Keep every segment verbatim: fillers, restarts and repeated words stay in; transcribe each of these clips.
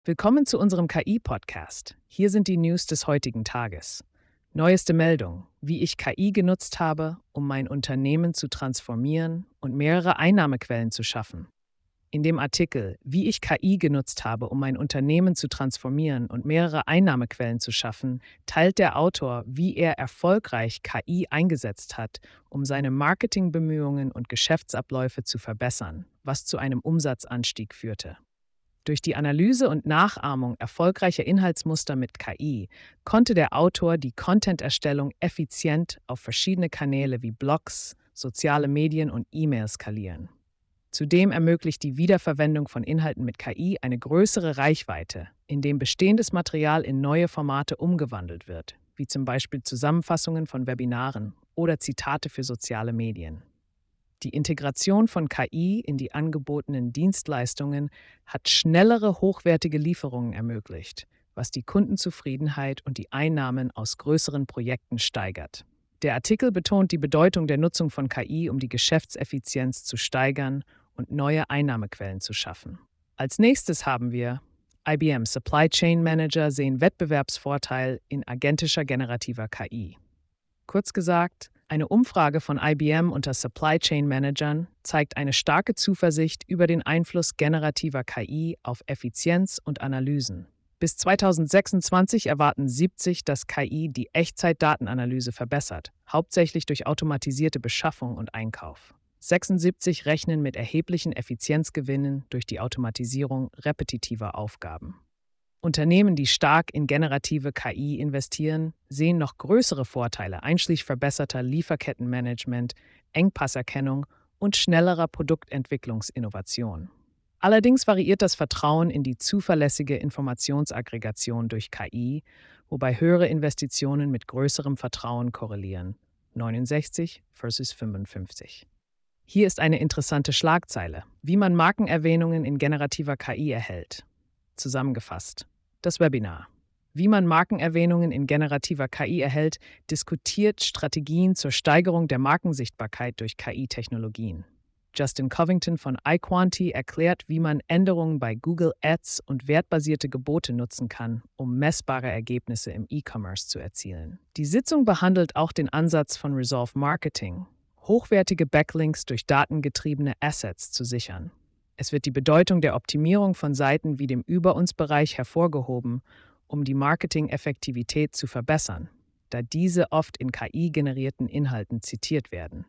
Willkommen zu unserem K I-Podcast. Hier sind die News des heutigen Tages. Neueste Meldung, wie ich K I genutzt habe, um mein Unternehmen zu transformieren und mehrere Einnahmequellen zu schaffen. In dem Artikel, wie ich K I genutzt habe, um mein Unternehmen zu transformieren und mehrere Einnahmequellen zu schaffen, teilt der Autor, wie er erfolgreich K I eingesetzt hat, um seine Marketingbemühungen und Geschäftsabläufe zu verbessern, was zu einem Umsatzanstieg führte. Durch die Analyse und Nachahmung erfolgreicher Inhaltsmuster mit K I konnte der Autor die Content-Erstellung effizient auf verschiedene Kanäle wie Blogs, soziale Medien und E-Mail skalieren. Zudem ermöglicht die Wiederverwendung von Inhalten mit K I eine größere Reichweite, indem bestehendes Material in neue Formate umgewandelt wird, wie zum Beispiel Zusammenfassungen von Webinaren oder Zitate für soziale Medien. Die Integration von K I in die angebotenen Dienstleistungen hat schnellere, hochwertige Lieferungen ermöglicht, was die Kundenzufriedenheit und die Einnahmen aus größeren Projekten steigert. Der Artikel betont die Bedeutung der Nutzung von K I, um die Geschäftseffizienz zu steigern und neue Einnahmequellen zu schaffen. Als nächstes haben wir I B M Supply Chain Manager sehen Wettbewerbsvorteil in agentischer generativer K I. Kurz gesagt, eine Umfrage von I B M unter Supply Chain Managern zeigt eine starke Zuversicht über den Einfluss generativer K I auf Effizienz und Analysen. Bis zweitausendsechsundzwanzig erwarten siebzig, dass K I die Echtzeitdatenanalyse verbessert, hauptsächlich durch automatisierte Beschaffung und Einkauf. sechsundsiebzig rechnen mit erheblichen Effizienzgewinnen durch die Automatisierung repetitiver Aufgaben. Unternehmen, die stark in generative K I investieren, sehen noch größere Vorteile, einschließlich verbesserter Lieferkettenmanagement, Engpasserkennung und schnellerer Produktentwicklungsinnovation. Allerdings variiert das Vertrauen in die zuverlässige Informationsaggregation durch K I, wobei höhere Investitionen mit größerem Vertrauen korrelieren. neunundsechzig versus fünfundfünfzig. Hier ist eine interessante Schlagzeile, wie man Markenerwähnungen in generativer K I erhält. Zusammengefasst. Das Webinar. Wie man Markenerwähnungen in generativer K I erhält, diskutiert Strategien zur Steigerung der Markensichtbarkeit durch K I-Technologien. Justin Covington von iQuanti erklärt, wie man Änderungen bei Google Ads und wertbasierte Gebote nutzen kann, um messbare Ergebnisse im E-Commerce zu erzielen. Die Sitzung behandelt auch den Ansatz von Resolve Marketing, hochwertige Backlinks durch datengetriebene Assets zu sichern. Es wird die Bedeutung der Optimierung von Seiten wie dem Über-uns-Bereich hervorgehoben, um die Marketing-Effektivität zu verbessern, da diese oft in K I-generierten Inhalten zitiert werden.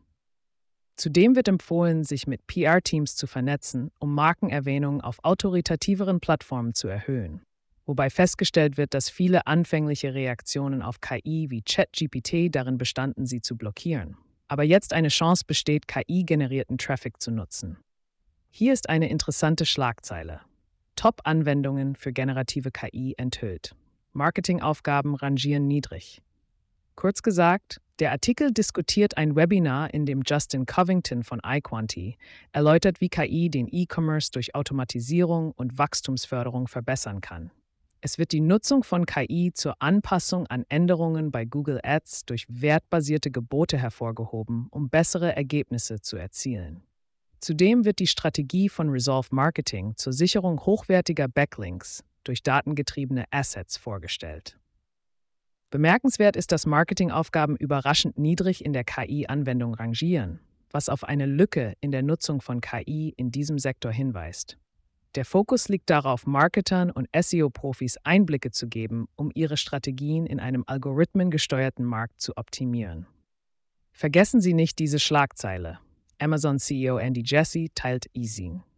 Zudem wird empfohlen, sich mit P R-Teams zu vernetzen, um Markenerwähnungen auf autoritativeren Plattformen zu erhöhen. Wobei festgestellt wird, dass viele anfängliche Reaktionen auf K I wie ChatGPT darin bestanden, sie zu blockieren. Aber jetzt eine Chance besteht, K I-generierten Traffic zu nutzen. Hier ist eine interessante Schlagzeile. Top-Anwendungen für generative K I enthüllt. Marketingaufgaben rangieren niedrig. Kurz gesagt, der Artikel diskutiert ein Webinar, in dem Justin Covington von iQuanti erläutert, wie K I den E-Commerce durch Automatisierung und Wachstumsförderung verbessern kann. Es wird die Nutzung von K I zur Anpassung an Änderungen bei Google Ads durch wertbasierte Gebote hervorgehoben, um bessere Ergebnisse zu erzielen. Zudem wird die Strategie von Resolve Marketing zur Sicherung hochwertiger Backlinks durch datengetriebene Assets vorgestellt. Bemerkenswert ist, dass Marketingaufgaben überraschend niedrig in der K I-Anwendung rangieren, was auf eine Lücke in der Nutzung von K I in diesem Sektor hinweist. Der Fokus liegt darauf, Marketern und S E O-Profis Einblicke zu geben, um ihre Strategien in einem algorithmengesteuerten Markt zu optimieren. Vergessen Sie nicht diese Schlagzeile. Amazon C E O Andy Jassy teilt Easing.